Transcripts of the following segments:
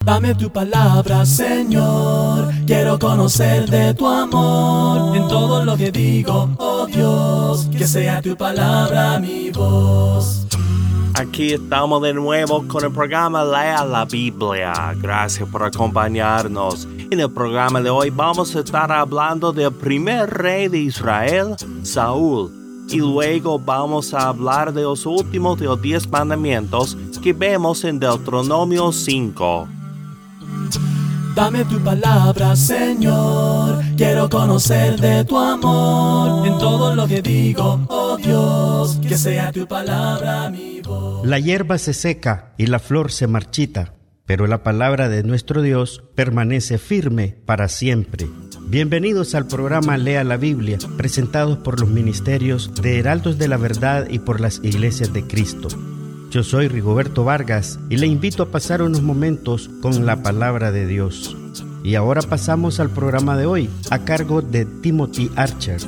Dame tu palabra, Señor. Quiero conocer de tu amor en todo lo que digo, oh Dios. Que sea tu palabra mi voz. Aquí estamos de nuevo con el programa Lea la Biblia. Gracias por acompañarnos. En el programa de hoy vamos a estar hablando del primer rey de Israel, Saúl. Y luego vamos a hablar de los últimos de los 10 mandamientos que vemos en Deuteronomio 5. Dame tu palabra, Señor. Quiero conocer de tu amor en todo lo que digo, oh Dios. Que sea tu palabra mi voz. La hierba se seca y la flor se marchita, pero la palabra de nuestro Dios permanece firme para siempre. Bienvenidos al programa Lea la Biblia, presentados por los ministerios de Heraldos de la Verdad y por las Iglesias de Cristo. Yo soy Rigoberto Vargas y le invito a pasar unos momentos con la palabra de Dios. Y ahora pasamos al programa de hoy, a cargo de Timothy Archer.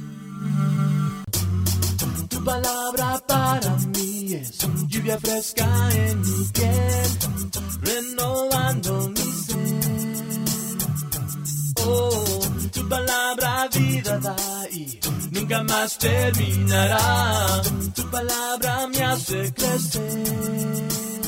Tu palabra para mí es lluvia fresca en mi piel, renovando mi ser. Oh, tu palabra vida da y nunca más terminará. Tu palabra me hace crecer.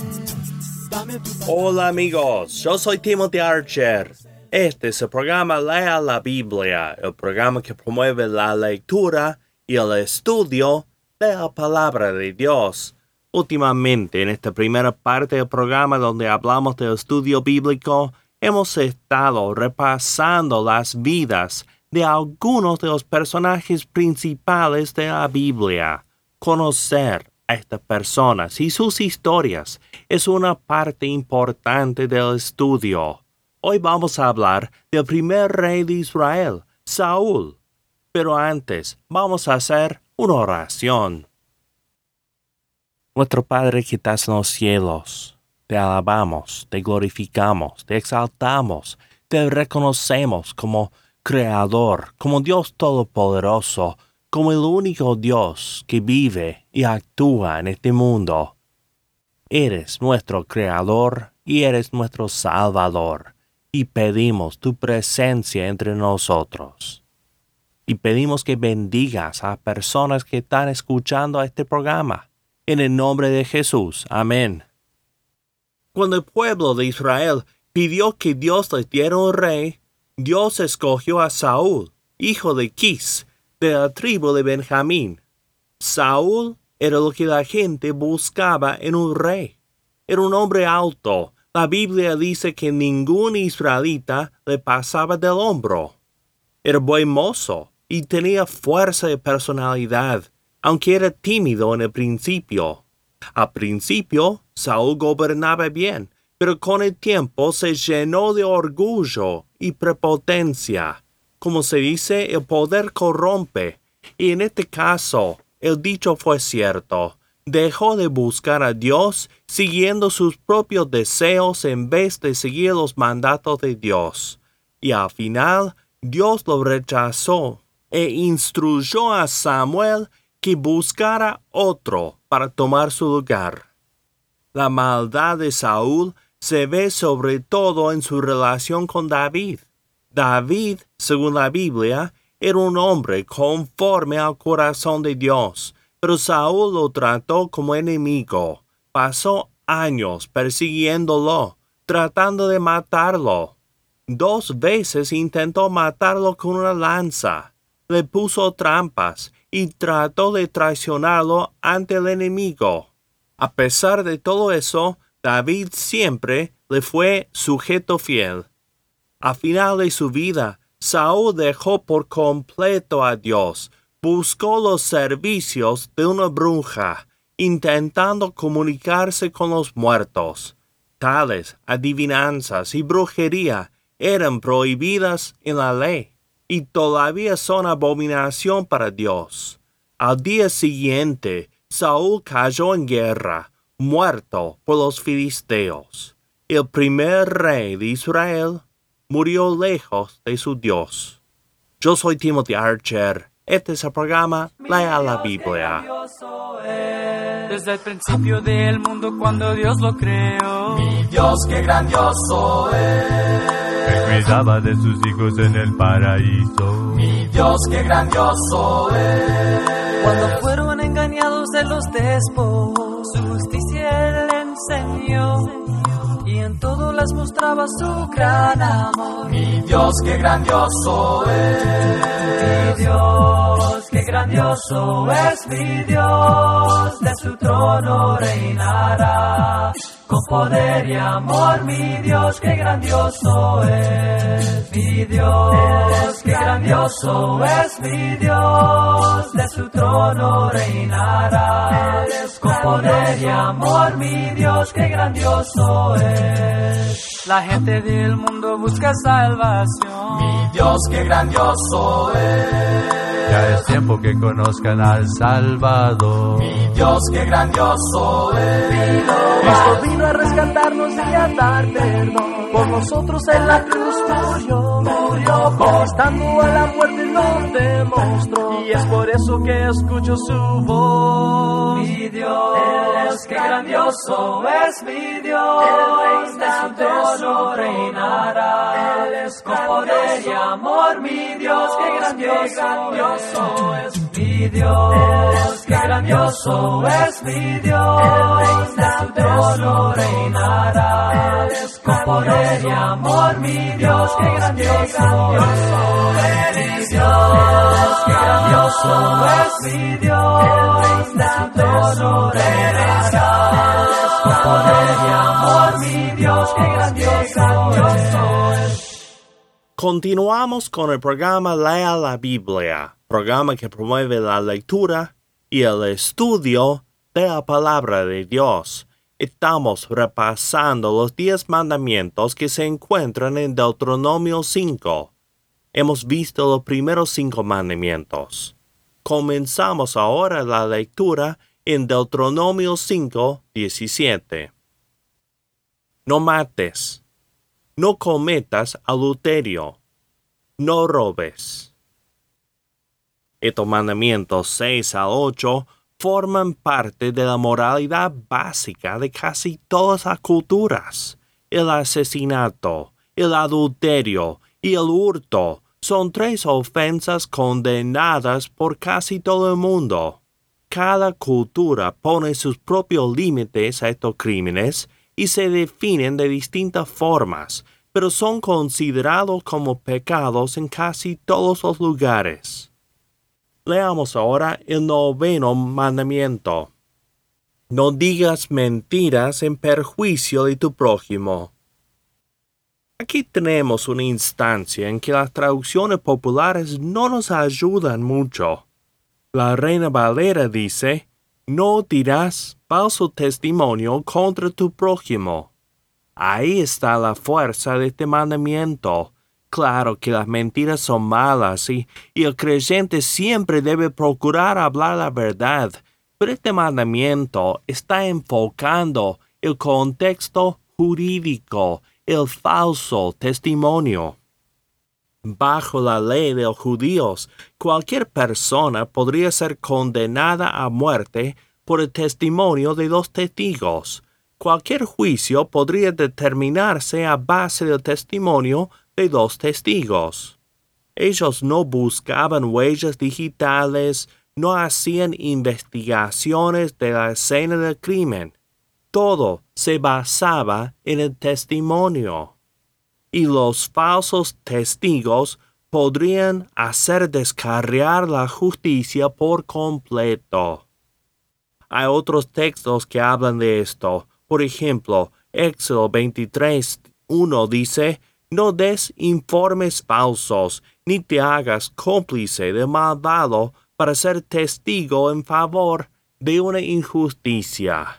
Hola amigos, yo soy Timothy Archer. Este es el programa Lea la Biblia, el programa que promueve la lectura y el estudio de la palabra de Dios. Últimamente, en esta primera parte del programa donde hablamos del estudio bíblico, hemos estado repasando las vidas de algunos de los personajes principales de la Biblia. Conocer a estas personas y sus historias es una parte importante del estudio. Hoy vamos a hablar del primer rey de Israel, Saúl. Pero antes, vamos a hacer una oración. Nuestro Padre que estás en los cielos, te alabamos, te glorificamos, te exaltamos, te reconocemos como Creador, como Dios Todopoderoso, como el único Dios que vive y actúa en este mundo. Eres nuestro Creador y eres nuestro Salvador, y pedimos tu presencia entre nosotros. Y pedimos que bendigas a personas que están escuchando este programa. En el nombre de Jesús. Amén. Cuando el pueblo de Israel pidió que Dios les diera un rey, Dios escogió a Saúl, hijo de Quis, de la tribu de Benjamín. Saúl era lo que la gente buscaba en un rey. Era un hombre alto. La Biblia dice que ningún israelita le pasaba del hombro. Era buen mozo y tenía fuerza de personalidad, aunque era tímido en el principio. Al principio, Saúl gobernaba bien, pero con el tiempo se llenó de orgullo y prepotencia. Como se dice, el poder corrompe, y en este caso, el dicho fue cierto. Dejó de buscar a Dios siguiendo sus propios deseos en vez de seguir los mandatos de Dios. Y al final, Dios lo rechazó e instruyó a Samuel que buscara otro para tomar su lugar. La maldad de Saúl se ve sobre todo en su relación con David. David, según la Biblia, era un hombre conforme al corazón de Dios, pero Saúl lo trató como enemigo. Pasó años persiguiéndolo, tratando de matarlo. 2 veces intentó matarlo con una lanza. Le puso trampas y trató de traicionarlo ante el enemigo. A pesar de todo eso, David siempre le fue sujeto fiel. Al final de su vida, Saúl dejó por completo a Dios, buscó los servicios de una bruja, intentando comunicarse con los muertos. Tales adivinanzas y brujería eran prohibidas en la ley, y todavía son abominación para Dios. Al día siguiente, Saúl cayó en guerra, muerto por los filisteos. El primer rey de Israel murió lejos de su Dios. Yo soy Timothy Archer. Este es el programa Lea la Biblia. Desde el principio del mundo cuando Dios lo creó. Dios, qué grandioso es. Que cuidaba de sus hijos en el paraíso. Mi Dios, qué grandioso es. Cuando fueron engañados de los despojos, su justicia él enseñó, y en todo les mostraba su gran amor. Mi Dios, qué grandioso es. Mi Dios, qué grandioso es mi Dios, de su trono reinará. Con poder y amor, mi Dios, qué grandioso es. Mi Dios, qué grandioso es mi Dios, de su trono reinará. Con poder y amor, mi Dios, qué grandioso es. La gente del mundo busca salvación. Mi Dios, qué grandioso es. Ya es tiempo que conozcan al Salvador. Mi Dios, qué grandioso es. Cristo vino a rescatarnos y a dar perdón. Por nosotros en la cruz murió, conquistando a la muerte nos demostró. Y es por eso que escucho su voz. Mi Dios, qué grandioso es mi Dios, de su trono reinará. Con poder y amor, mi Dios, qué grandioso es mi Dios, qué grandioso es mi Dios, de su trono reinará. Con poder y amor, mi Dios, qué grandioso es mi Dios, qué grandioso es mi Dios, de su trono reinará. Con poder y amor, mi Dios, qué grandioso es. Continuamos con el programa Lea la Biblia, programa que promueve la lectura y el estudio de la palabra de Dios. Estamos repasando los 10 mandamientos que se encuentran en Deuteronomio 5. Hemos visto los primeros 5 mandamientos. Comenzamos ahora la lectura en Deuteronomio 5, 17. No mates. No cometas adulterio. No robes. Estos mandamientos 6 al 8 forman parte de la moralidad básica de casi todas las culturas. El asesinato, el adulterio y el hurto son 3 ofensas condenadas por casi todo el mundo. Cada cultura pone sus propios límites a estos crímenes y se definen de distintas formas, pero son considerados como pecados en casi todos los lugares. Leamos ahora el 9º mandamiento. No digas mentiras en perjuicio de tu prójimo. Aquí tenemos una instancia en que las traducciones populares no nos ayudan mucho. La Reina Valera dice, no dirás falso testimonio contra tu prójimo. Ahí está la fuerza de este mandamiento. Claro que las mentiras son malas y el creyente siempre debe procurar hablar la verdad, pero este mandamiento está enfocando el contexto jurídico, el falso testimonio. Bajo la ley de los judíos, cualquier persona podría ser condenada a muerte por el testimonio de 2 testigos. Cualquier juicio podría determinarse a base del testimonio de 2 testigos. Ellos no buscaban huellas digitales, no hacían investigaciones de la escena del crimen. Todo se basaba en el testimonio. Y los falsos testigos podrían hacer descarriar la justicia por completo. Hay otros textos que hablan de esto. Por ejemplo, Éxodo 23:1 dice, no des informes falsos, ni te hagas cómplice de malvado para ser testigo en favor de una injusticia.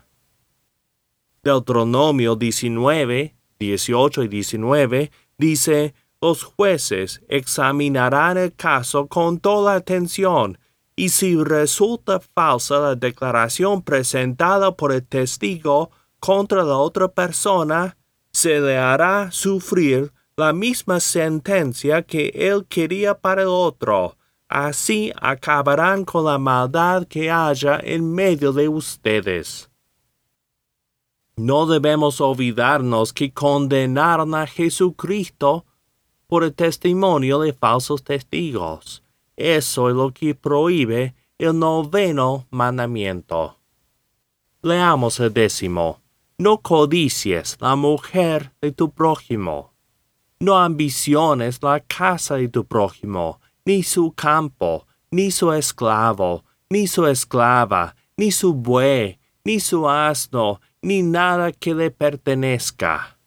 Deuteronomio 19, 18 y 19 dice, los jueces examinarán el caso con toda atención, y si resulta falsa la declaración presentada por el testigo contra la otra persona, se le hará sufrir la misma sentencia que él quería para el otro. Así acabarán con la maldad que haya en medio de ustedes. No debemos olvidarnos que condenaron a Jesucristo por el testimonio de falsos testigos. Eso es lo que prohíbe el 9º mandamiento. Leamos el 10º. No codicies la mujer de tu prójimo. No ambiciones la casa de tu prójimo, ni su campo, ni su esclavo, ni su esclava, ni su buey, ni su asno, ni nada que le pertenezca.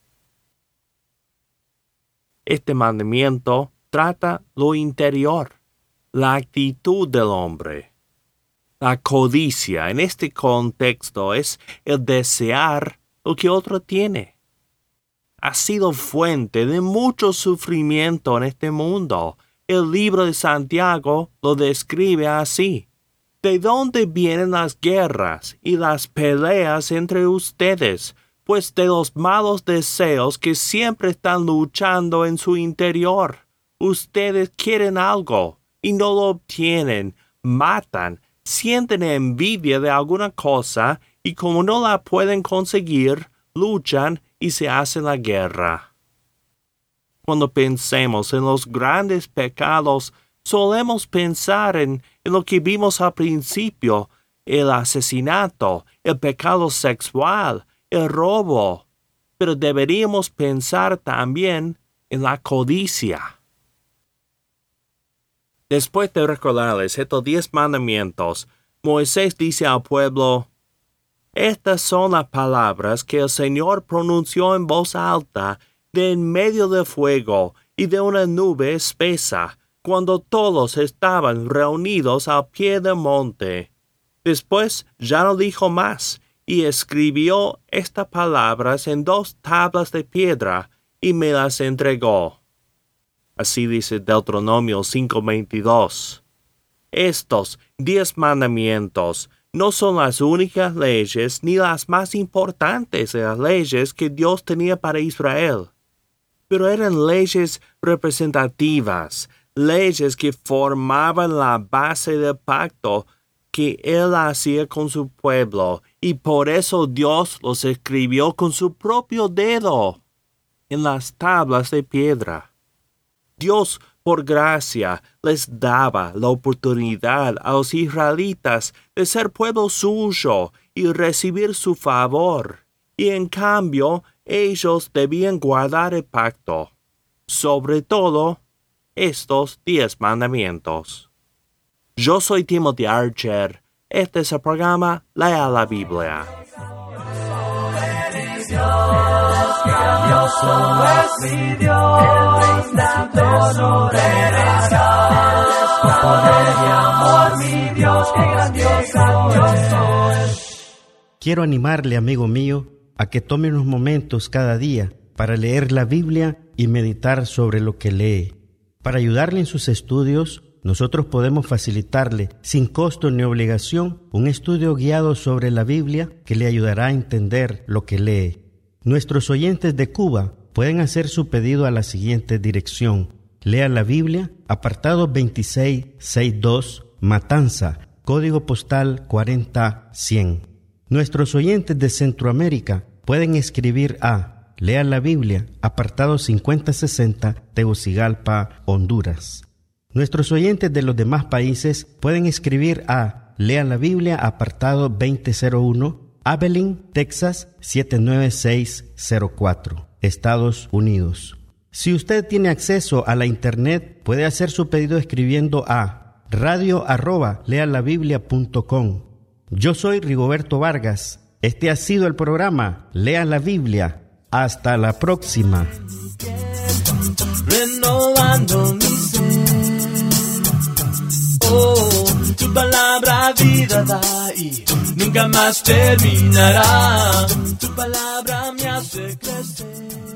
Este mandamiento trata lo interior, la actitud del hombre. La codicia en este contexto es el desear lo que otro tiene. Ha sido fuente de mucho sufrimiento en este mundo. El libro de Santiago lo describe así. ¿De dónde vienen las guerras y las peleas entre ustedes? Pues de los malos deseos que siempre están luchando en su interior. Ustedes quieren algo y no lo obtienen, matan, sienten envidia de alguna cosa y como no la pueden conseguir, luchan y se hacen la guerra. Cuando pensemos en los grandes pecados, solemos pensar en lo que vimos al principio, el asesinato, el pecado sexual, el robo, pero deberíamos pensar también en la codicia. Después de recordarles estos 10 mandamientos, Moisés dice al pueblo: estas son las palabras que el Señor pronunció en voz alta de en medio del fuego y de una nube espesa, cuando todos estaban reunidos al pie del monte. Después ya no dijo más, y escribió estas palabras en 2 tablas de piedra, y me las entregó. Así dice Deuteronomio 5:22. Estos 10 mandamientos no son las únicas leyes ni las más importantes de las leyes que Dios tenía para Israel, pero eran leyes representativas, leyes que formaban la base del pacto que Él hacía con su pueblo, y por eso Dios los escribió con su propio dedo en las tablas de piedra. Dios, por gracia, les daba la oportunidad a los israelitas de ser pueblo suyo y recibir su favor, y en cambio ellos debían guardar el pacto, sobre todo estos 10 mandamientos. Yo soy Timothy Archer. Este es el programa Lea la Biblia. Grandioso es mi Dios, grandioso eres con poder y amor, mi Dios, qué grandioso es. Quiero animarle, amigo mío, a que tome unos momentos cada día para leer la Biblia y meditar sobre lo que lee. Para ayudarle en sus estudios, nosotros podemos facilitarle, sin costo ni obligación, un estudio guiado sobre la Biblia que le ayudará a entender lo que lee. Nuestros oyentes de Cuba pueden hacer su pedido a la siguiente dirección: Lea la Biblia, apartado 2662, Matanza, código postal 40100. Nuestros oyentes de Centroamérica pueden escribir a Lea la Biblia, apartado 5060, Tegucigalpa, Honduras. Nuestros oyentes de los demás países pueden escribir a Lea la Biblia, apartado 2001, Abilene, Texas 79604, Estados Unidos. Si usted tiene acceso a la internet, puede hacer su pedido escribiendo a radio@lealabiblia.com. Yo soy Rigoberto Vargas. Este ha sido el programa Lea la Biblia. Hasta la próxima. Renovando mi ser. Oh, tu palabra vida da y nunca más terminará. Tu palabra me hace crecer.